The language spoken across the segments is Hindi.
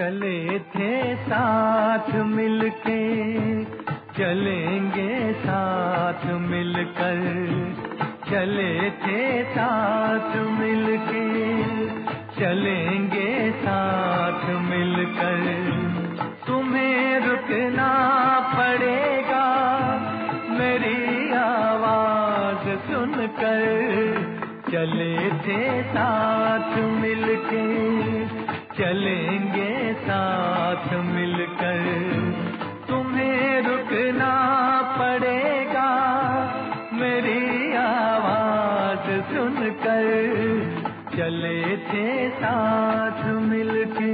चले थे साथ मिलके, चलेंगे साथ मिलकर। चले थे साथ मिलके, चलेंगे साथ मिलकर। तुम्हें रुकना पड़ेगा मेरी आवाज सुनकर। चले थे साथ मिलके, चलेंगे साथ मिलकर। तुम्हें रुकना पड़ेगा मेरी आवाज सुनकर। चले थे साथ मिलके।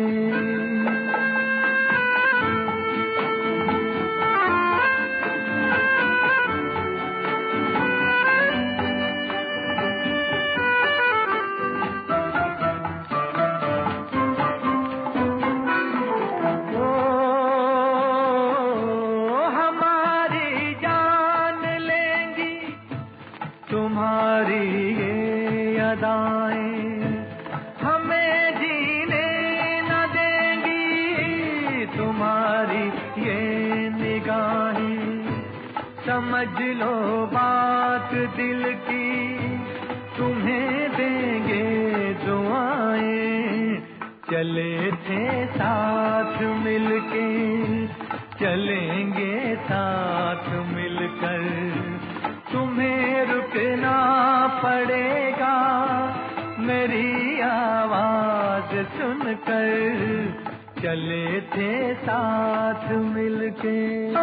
तुम्हारी ये अदाएं हमें जीने न देंगी, तुम्हारी ये निगाहें समझ लो बात दिल की, तुम्हें देंगे दुआएं। चले थे साथ मिलके, चलेंगे साथ मिलकर। तुम्हें रुकना पड़ेगा मेरी आवाज सुनकर। चले थे साथ मिलके।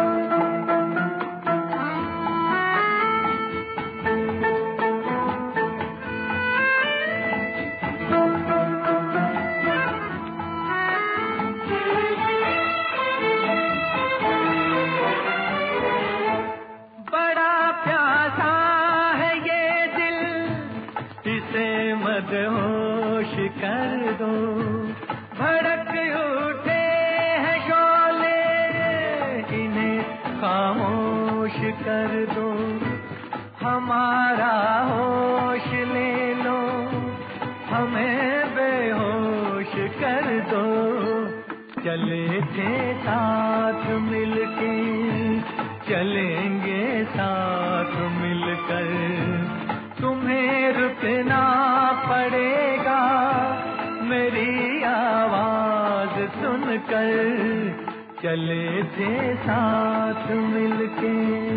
मदहोश कर दो, भड़क उठे हैं शोले, इन्हें खामोश कर दो। हमारा होश ले लो, हमें बेहोश कर दो। चले थे साथ मिलके, चलेंगे साथ मिलकर। तुम्हें रुकना पड़ेगा मेरी आवाज सुनकर। चले थे साथ मिलके।